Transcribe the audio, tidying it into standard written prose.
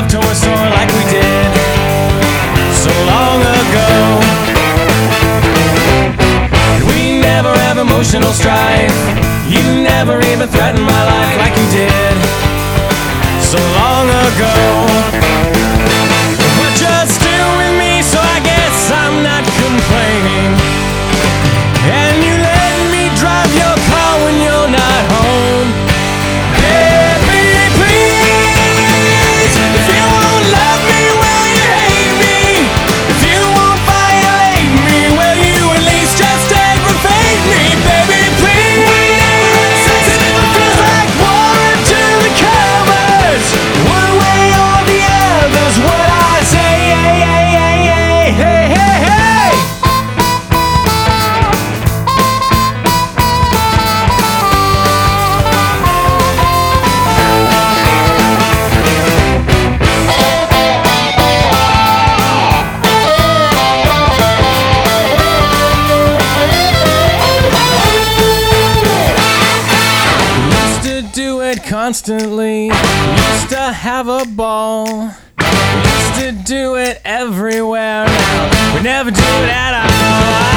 love toy store like we did so long ago. And we never have emotional strife. You never even threatened my life like you did so long ago. But you're still with me, so I guess I'm not complaining. And you let me drive your car when you're not home. Baby, please, if you won't love me, will you hate me? If you won't violate me, will you at least just aggravate me? Baby, please, it feels like war to the covers. One way or the other's what I say. Hey, hey, hey, hey. Used to do it constantly, used to have a ball, used to do it everywhere. Now we never do it at all.